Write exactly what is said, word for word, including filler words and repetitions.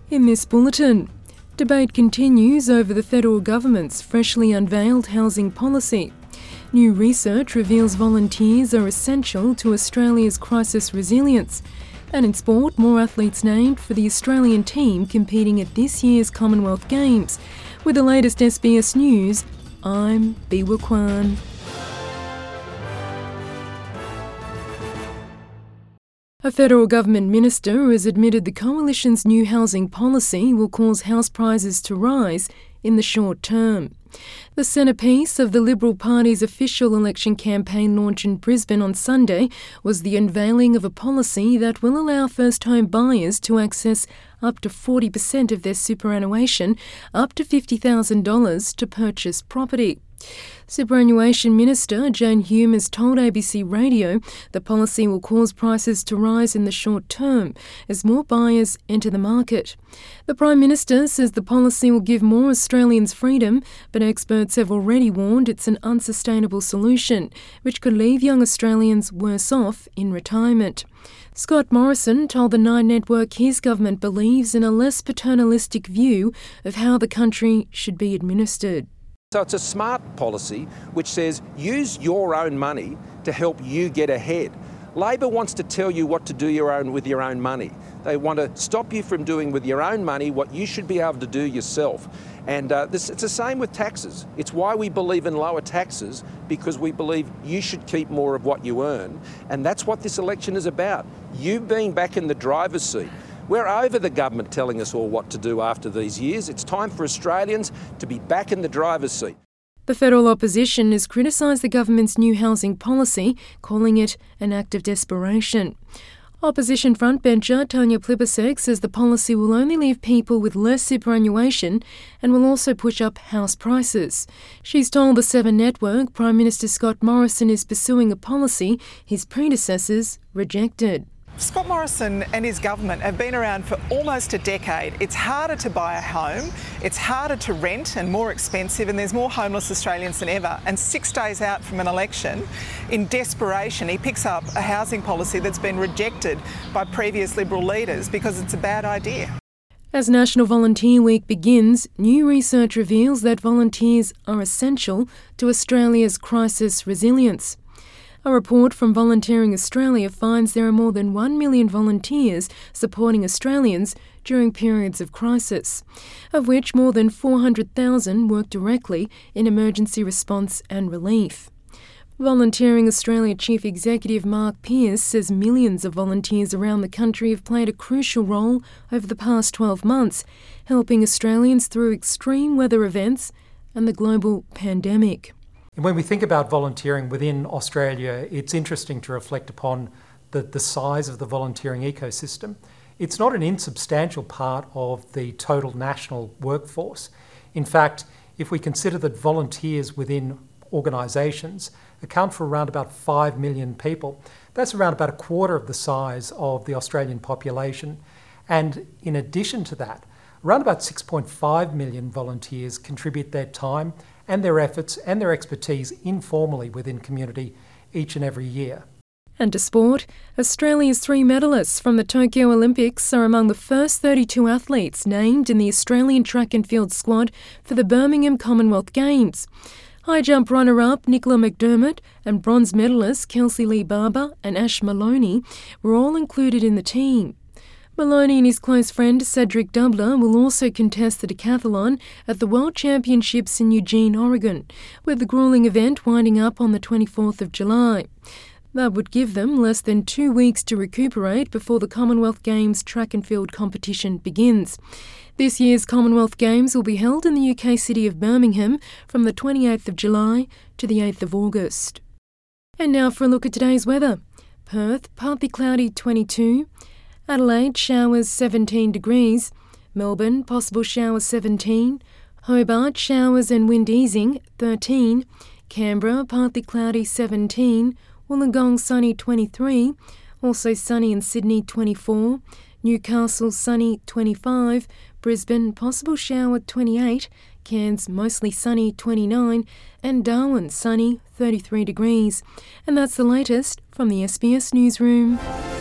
In this bulletin, debate continues over the federal government's freshly unveiled housing policy. New research reveals volunteers are essential to Australia's crisis resilience. And in sport, more athletes named for the Australian team competing at this year's Commonwealth Games. With the latest S B S News, I'm Biwa Kwan. A federal government minister has admitted the coalition's new housing policy will cause house prices to rise in the short term. The centrepiece of the Liberal Party's official election campaign launch in Brisbane on Sunday was the unveiling of a policy that will allow first-home buyers to access up to forty percent of their superannuation, up to fifty thousand dollars, to purchase property. Superannuation Minister Jane Hume has told A B C Radio the policy will cause prices to rise in the short term as more buyers enter the market. The Prime Minister says the policy will give more Australians freedom, but experts have already warned it's an unsustainable solution, which could leave young Australians worse off in retirement. Scott Morrison told the Nine Network his government believes in a less paternalistic view of how the country should be administered. So it's a smart policy which says use your own money to help you get ahead. Labor wants to tell you what to do your own with your own money. They want to stop you from doing with your own money what you should be able to do yourself. And uh, this, it's the same with taxes. It's why we believe in lower taxes, because we believe you should keep more of what you earn. And that's what this election is about. You being back in the driver's seat. We're over the government telling us all what to do after these years. It's time for Australians to be back in the driver's seat. The federal opposition has criticised the government's new housing policy, calling it an act of desperation. Opposition frontbencher Tanya Plibersek says the policy will only leave people with less superannuation and will also push up house prices. She's told the Seven Network Prime Minister Scott Morrison is pursuing a policy his predecessors rejected. Scott Morrison and his government have been around for almost a decade. It's harder to buy a home, it's harder to rent and more expensive, and there's more homeless Australians than ever. And six days out from an election, in desperation, he picks up a housing policy that's been rejected by previous Liberal leaders because it's a bad idea. As National Volunteer Week begins, new research reveals that volunteers are essential to Australia's crisis resilience. A report from Volunteering Australia finds there are more than one million volunteers supporting Australians during periods of crisis, of which more than four hundred thousand work directly in emergency response and relief. Volunteering Australia Chief Executive Mark Pearce says millions of volunteers around the country have played a crucial role over the past twelve months, helping Australians through extreme weather events and the global pandemic. And when we think about volunteering within Australia, it's interesting to reflect upon the, the size of the volunteering ecosystem. It's not an insubstantial part of the total national workforce. In fact, if we consider that volunteers within organisations account for around about five million people, that's around about a quarter of the size of the Australian population. And in addition to that, around about six point five million volunteers contribute their time and their efforts and their expertise informally within community each and every year. And to sport, Australia's three medalists from the Tokyo Olympics are among the first thirty-two athletes named in the Australian track and field squad for the Birmingham Commonwealth Games. High jump runner-up Nicola McDermott and bronze medalists Kelsey Lee Barber and Ash Maloney were all included in the team. Maloney and his close friend Cedric Dubler will also contest the decathlon at the World Championships in Eugene, Oregon, with the gruelling event winding up on the twenty-fourth of July. That would give them less than two weeks to recuperate before the Commonwealth Games track and field competition begins. This year's Commonwealth Games will be held in the U K city of Birmingham from the twenty-eighth of July to the eighth of August. And now for a look at today's weather. Perth, partly cloudy, twenty-two. Adelaide, showers, seventeen degrees. Melbourne, possible showers, seventeen. Hobart, showers and wind easing, thirteen. Canberra, partly cloudy, seventeen. Wollongong, sunny, twenty-three. Also sunny in Sydney, twenty-four. Newcastle, sunny, twenty-five. Brisbane, possible shower, twenty-eight. Cairns, mostly sunny, twenty-nine. And Darwin, sunny, thirty-three degrees. And that's the latest from the S B S Newsroom.